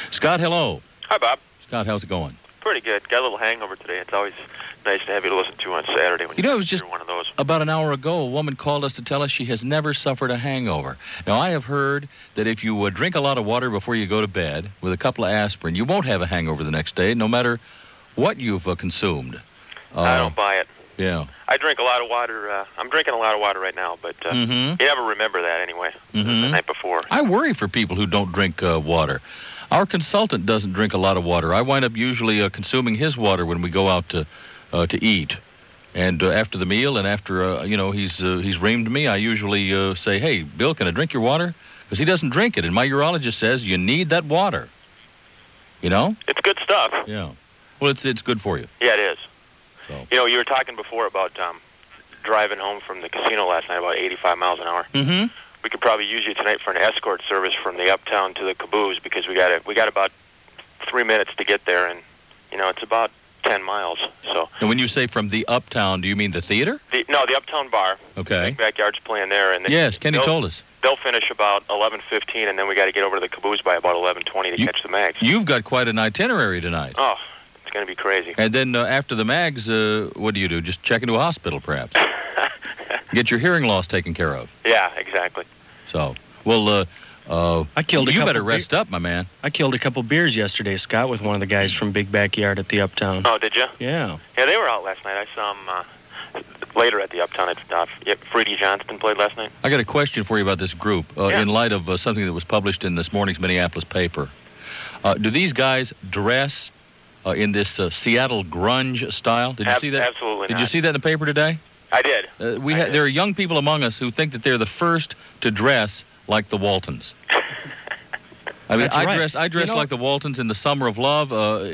Scott, hello. Hi, Bob. Scott, how's it going? Pretty good. Got a little hangover today. It's always nice to have you to listen to on Saturday when You know, it was just one of those. about an hour ago, a woman called us to tell us she has never suffered a hangover. Now, I have heard that if you drink a lot of water before you go to bed with a couple of aspirin, you won't have a hangover the next day, no matter what you've consumed. I don't buy it. Yeah. I drink a lot of water. I'm drinking a lot of water right now, but you never remember that anyway, the night before. I worry for people who don't drink water. Our consultant doesn't drink a lot of water. I wind up usually consuming his water when we go out to eat. And after the meal and after, he's reamed me, I usually say, hey, Bill, can I drink your water? Because he doesn't drink it. And my urologist says you need that water. You know? It's good stuff. Yeah. Well, it's good for you. Yeah, it is. So. You know, you were talking before about driving home from the casino last night about 85 miles an hour. Mm-hmm. We could probably use you tonight for an escort service from the Uptown to the Caboose because we got about 3 minutes to get there, and it's about 10 miles. So. And when you say from the Uptown, do you mean the theater? The Uptown Bar. Okay. Big Backyard's playing there, and yes, Kenny told us. They'll finish about 11:15, and then we got to get over to the Caboose by about 11:20 to catch the Mags. You've got quite an itinerary tonight. Oh, it's going to be crazy. And then after the Mags, what do you do? Just check into a hospital, perhaps? Get your hearing loss taken care of. Yeah, exactly. So, well, I killed you better rest up, my man. I killed a couple beers yesterday, Scott, with one of the guys from Big Backyard at the Uptown. Oh, did you? Yeah. Yeah, they were out last night. I saw them later at the Uptown. Freddie Johnston played last night. I got a question for you about this group in light of something that was published in this morning's Minneapolis paper. Do these guys dress in this Seattle grunge style? Did you see that? Absolutely not. Did you see that in the paper today? I did. There are young people among us who think that they're the first to dress like the Waltons. I mean, I dress like the Waltons in the Summer of Love.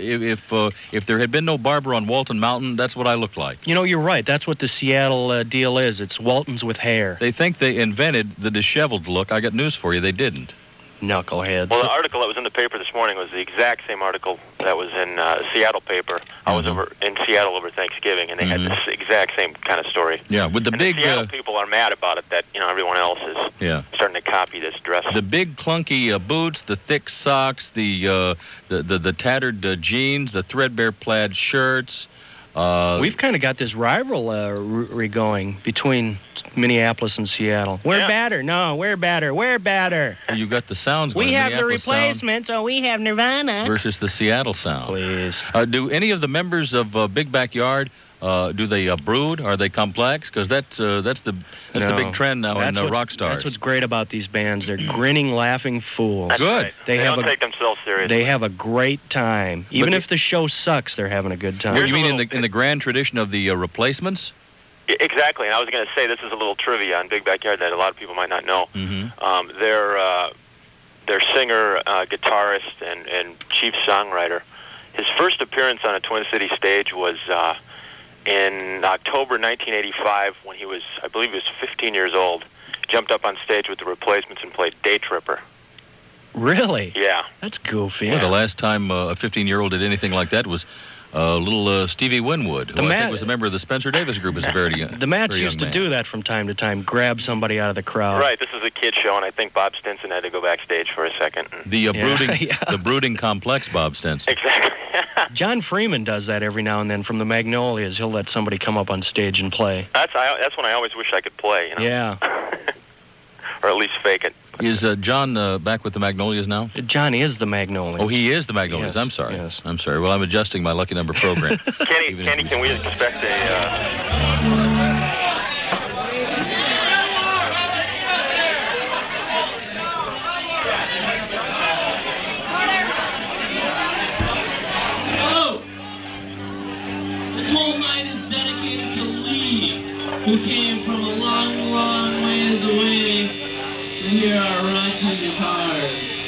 If there had been no barber on Walton Mountain, that's what I looked like. You know, you're right. That's what the Seattle deal is. It's Waltons with hair. They think they invented the disheveled look. I got news for you. They didn't. Knuckleheads. Well, the article that was in the paper this morning was the exact same article that was in the Seattle paper. I was over in Seattle over Thanksgiving, and they had this exact same kind of story. Yeah, with the big... The Seattle people are mad about it that, everyone else is starting to copy this dress. The big clunky boots, the thick socks, the tattered jeans, the threadbare plaid shirts. We've kind of got this rivalry going between Minneapolis and Seattle. We're better. No, we're better. We're better. You got the sounds going. We have the replacement, so we have Nirvana. Versus the Seattle sound. Please. Do any of the members of Big Backyard, do they brood? Are they complex? Because that's the big trend now in rock stars. That's what's great about these bands. They're grinning, laughing fools. That's good. Right. They don't take themselves seriously. They have a great time. Even if the show sucks, they're having a good time. You mean in the grand tradition of the Replacements? Exactly. And I was going to say this is a little trivia on Big Backyard that a lot of people might not know. Their singer, guitarist, and chief songwriter, his first appearance on a Twin City stage was in October 1985 when I believe he was 15 years old. Jumped up on stage with the Replacements and played Day Tripper. Really? Yeah. That's goofy. Well, the last time a 15-year-old did anything like that was little Stevie Winwood, who I think was a member of the Spencer Davis Group as a very young The Mats used to do that from time to time, grab somebody out of the crowd. Right, this is a kid show, and I think Bob Stinson had to go backstage for a second. The brooding complex Bob Stinson. Exactly. John Freeman does that every now and then from the Magnolias. He'll let somebody come up on stage and play. That's when I always wish I could play, Yeah. Or at least fake it. Is John back with the Magnolias now? John is the Magnolias. Oh, he is the Magnolias. Yes, I'm sorry. yes. I'm sorry. Well, I'm adjusting my lucky number program. Kenny, can we expect This whole night is dedicated to Lee, who came from a long, long ways away to hear our raunchy guitars.